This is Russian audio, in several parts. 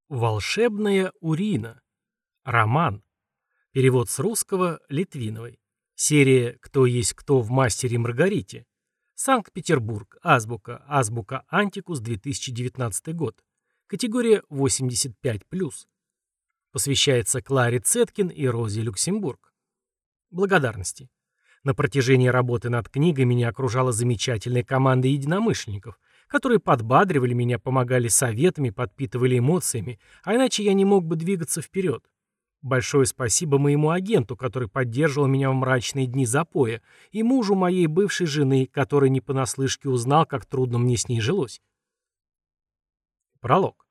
Волшебная Урина. Роман. Перевод с русского Литвиновой. Серия «Кто есть кто в Мастере и Маргарите». Санкт-Петербург. Азбука. Азбука Антикус, 2019 год. Категория 85+. Посвящается Кларе Цеткин и Розе Люксембург. Благодарности. На протяжении работы над книгой меня окружала замечательная команда единомышленников, которые подбадривали меня, помогали советами, подпитывали эмоциями, а иначе я не мог бы двигаться вперед. Большое спасибо моему агенту, который поддерживал меня в мрачные дни запоя, и мужу моей бывшей жены, который не понаслышке узнал, как трудно мне с ней жилось. Пролог.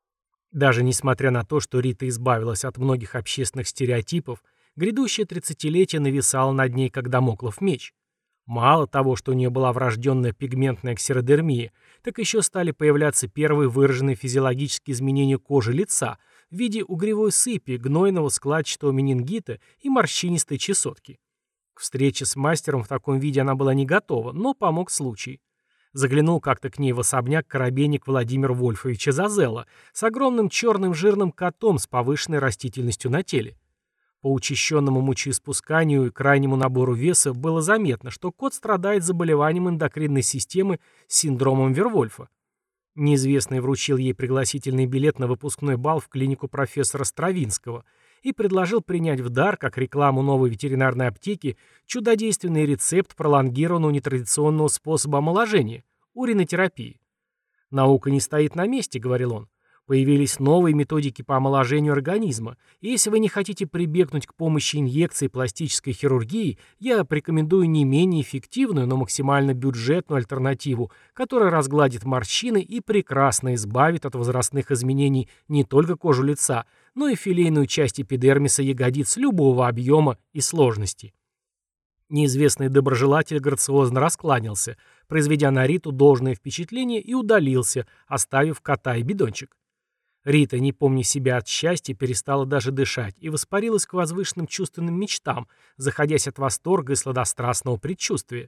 Даже несмотря на то, что Рита избавилась от многих общественных стереотипов, грядущее 30-летие нависало над ней, как дамоклов меч. Мало того, что у нее была врожденная пигментная ксеродермия, так еще стали появляться первые выраженные физиологические изменения кожи лица в виде угревой сыпи, гнойного складчатого менингита и морщинистой чесотки. К встрече с мастером в таком виде она была не готова, но помог случай. Заглянул как-то к ней в особняк коробейник Владимир Вольфович Азазелло с огромным черным жирным котом с повышенной растительностью на теле. По учащенному мочеиспусканию и крайнему набору веса было заметно, что кот страдает заболеванием эндокринной системы с синдромом Вервольфа. Неизвестный вручил ей пригласительный билет на выпускной бал в клинику профессора Стравинского и предложил принять в дар, как рекламу новой ветеринарной аптеки, чудодейственный рецепт пролонгированного нетрадиционного способа омоложения – уринотерапии. «Наука не стоит на месте», — говорил он. Появились новые методики по омоложению организма, и если вы не хотите прибегнуть к помощи инъекций и пластической хирургии, я порекомендую не менее эффективную, но максимально бюджетную альтернативу, которая разгладит морщины и прекрасно избавит от возрастных изменений не только кожу лица, но и филейную часть эпидермиса ягодиц любого объема и сложности. Неизвестный доброжелатель грациозно раскланялся, произведя на Риту должное впечатление, и удалился, оставив кота и бидончик. Рита, не помня себя от счастья, перестала даже дышать и воспарилась к возвышенным чувственным мечтам, заходясь от восторга и сладострастного предчувствия.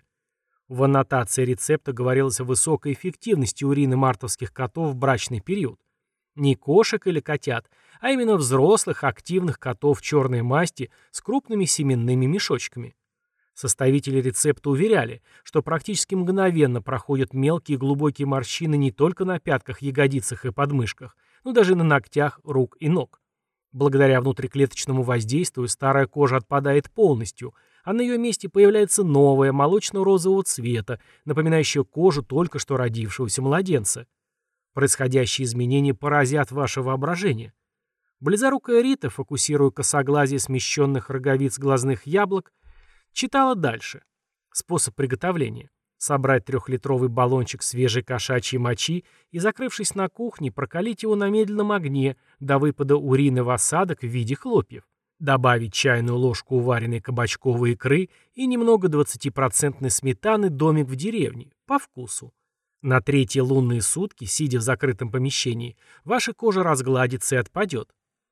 В аннотации рецепта говорилось о высокой эффективности урины мартовских котов в брачный период. Не кошек или котят, а именно взрослых, активных котов черной масти с крупными семенными мешочками. Составители рецепта уверяли, что практически мгновенно проходят мелкие глубокие морщины не только на пятках, ягодицах и подмышках, но даже на ногтях рук и ног. Благодаря внутриклеточному воздействию старая кожа отпадает полностью, а на ее месте появляется новая, молочно-розового цвета, напоминающая кожу только что родившегося младенца. Происходящие изменения поразят ваше воображение. Близорукая Рита, фокусируя косоглазие смещенных роговиц глазных яблок, читала дальше. Способ приготовления. Собрать 3-литровый баллончик свежей кошачьей мочи и, закрывшись на кухне, прокалить его на медленном огне до выпада урины в осадок в виде хлопьев. Добавить чайную ложку уваренной кабачковой икры и немного 20% сметаны «Домик в деревне» по вкусу. На третьи лунные сутки, сидя в закрытом помещении, ваша кожа разгладится и отпадет.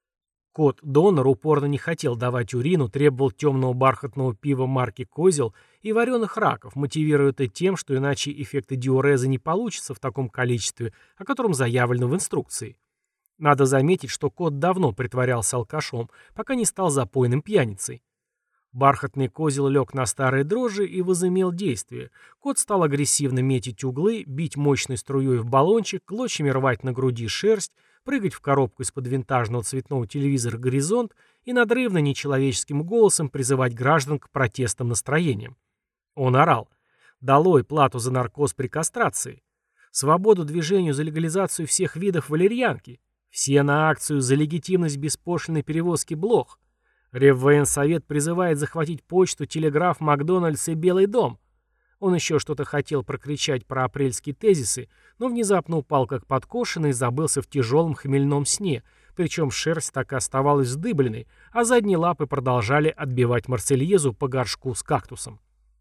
Кот-донор упорно не хотел давать урину, требовал темного бархатного пива марки «Козел» и вареных раков, мотивируя это тем, что иначе эффекта диуреза не получится в таком количестве, о котором заявлено в инструкции. Надо заметить, что кот давно притворялся алкашом, пока не стал запойным пьяницей. Бархатный козел лег на старые дрожжи и возымел действие. Кот стал агрессивно метить углы, бить мощной струей в баллончик, клочьями рвать на груди шерсть, прыгать в коробку из-под винтажного цветного телевизора «Горизонт» и надрывно нечеловеческим голосом призывать граждан к протестным настроениям. Он орал: «Долой плату за наркоз при кастрации! Свободу движению за легализацию всех видов валерьянки! Все на акцию за легитимность беспошлиной перевозки блох! Реввоенсовет призывает захватить почту, телеграф, Макдональдс и Белый дом!» Он еще что-то хотел прокричать про апрельские тезисы, но внезапно упал как подкошенный и забылся в тяжелом хмельном сне, причем шерсть так и оставалась вздыбленной, а задние лапы продолжали отбивать марсельезу по горшку с кактусом.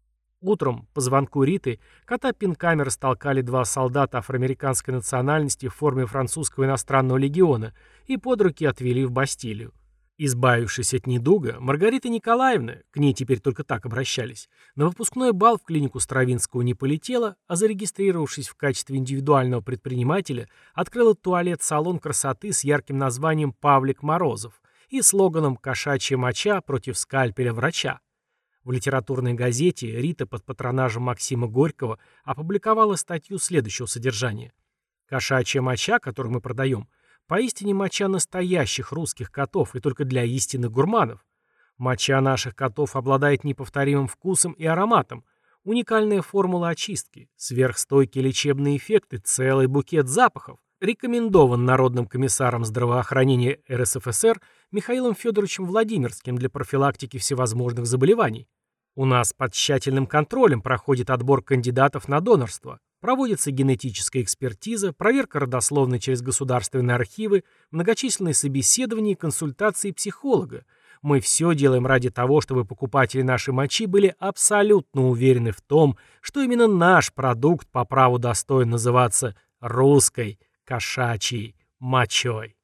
Утром, по звонку Риты, кота пинками растолкали 2 солдата афроамериканской национальности в форме французского иностранного легиона и под руки отвели в Бастилию. Избавившись от недуга, Маргарита Николаевна, к ней теперь только так обращались, на выпускной бал в клинику Стравинского не полетела, а зарегистрировавшись в качестве индивидуального предпринимателя, открыла туалет-салон красоты с ярким названием «Павлик Морозов» и слоганом «Кошачья моча против скальпеля врача». В литературной газете Рита под патронажем Максима Горького опубликовала статью следующего содержания. «Кошачья моча, которую мы продаем, поистине моча настоящих русских котов и только для истинных гурманов. Моча наших котов обладает неповторимым вкусом и ароматом, уникальная формула очистки, сверхстойкие лечебные эффекты, целый букет запахов. Рекомендован Народным комиссаром здравоохранения РСФСР Михаилом Федоровичем Владимирским для профилактики всевозможных заболеваний. У нас под тщательным контролем проходит отбор кандидатов на донорство. Проводится генетическая экспертиза, проверка родословной через государственные архивы, многочисленные собеседования и консультации психолога. Мы все делаем ради того, чтобы покупатели нашей мочи были абсолютно уверены в том, что именно наш продукт по праву достоин называться русской кошачьей мочой».